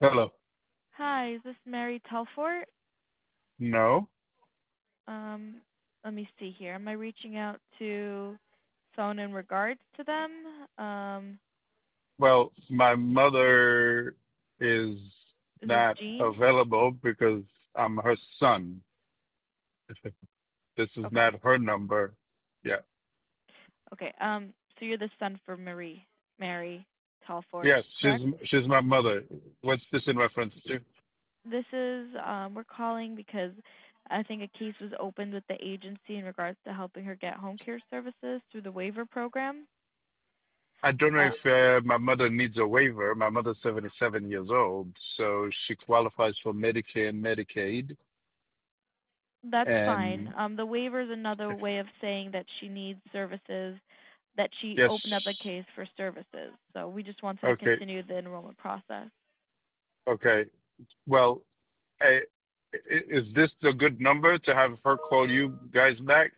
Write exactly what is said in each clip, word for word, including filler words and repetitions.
Hello. Hi, is this Mary Telfort? No. Um, Let me see here. Am I reaching out to phone in regards to them? Um, Well, my mother is is this not Jean? available because I'm her son. This is Okay. not her number. Yeah. Okay. Um, so you're the son for Marie, Mary Telfort, Yes, she's correct? she's my mother. What's this in reference to? This is um, we're calling because I think a case was opened with the agency in regards to helping her get home care services through the waiver program. I don't know Uh, if uh, my mother needs a waiver. My mother's seventy-seven years old, so she qualifies for Medicare and Medicaid. That's fine. And Um, the waiver is another way of saying that she needs services, that she yes, opened up a case for services. So we just wanted to okay, continue the enrollment process. okay. Well, I, i- is this a good number to have her call you guys back?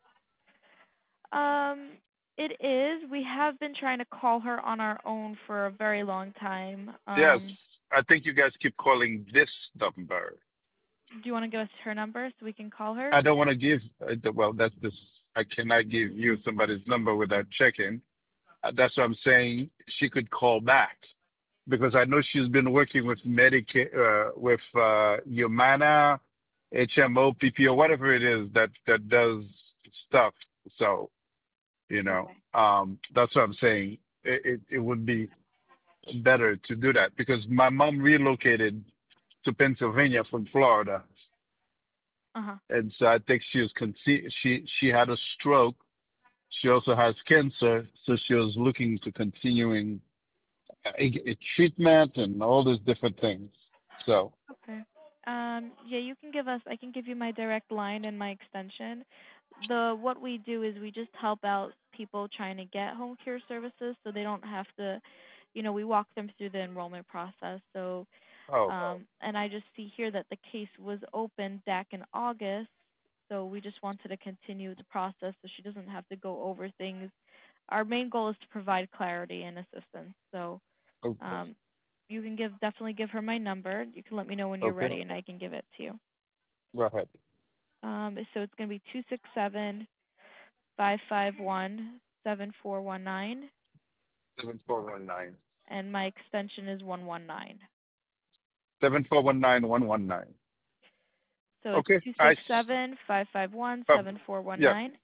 Um, it is. We have been trying to call her on our own for a very long time. Yes, Um, I think you guys keep calling this number. do you want to give us her number so we can call her? I don't want to give, uh, the- well, that's this, I cannot give you somebody's number without checking. Uh, That's what I'm saying. She could call back because I know she's been working with Medicaid, uh, with uh, Humana, H M O, P P O, whatever it is that that does stuff. So, you know, Okay. um, that's what I'm saying. It, it it would be better to do that because my mom relocated to Pennsylvania from Florida, Uh huh. and so I think she was conce- she she had a stroke. She also has cancer, so she was looking to continuing uh, a- a treatment and all these different things. So Okay. Um, yeah, you can give us. I can give you my direct line and my extension. The what we do is we just help out people trying to get home care services, so they don't have to. You know, we walk them through the enrollment process. So, oh um, and I just see here that the case was opened back in August. So we just wanted to continue the process, so she doesn't have to go over things. Our main goal is to provide clarity and assistance. So, okay, um, you can give definitely give her my number. You can let me know when you're okay, ready, and I can give it to you. go ahead. Um, so it's going to be two six seven five five one seven four one nine, Seven four one nine and my extension is one one nine. seven four one nine one one nine. So it's Okay, two I six s- seven five five one uh, seven four one yeah, nine,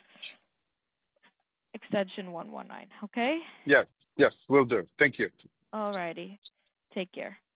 extension one one nine. Okay. yes, yes, will do. Thank you. Alrighty. Take care.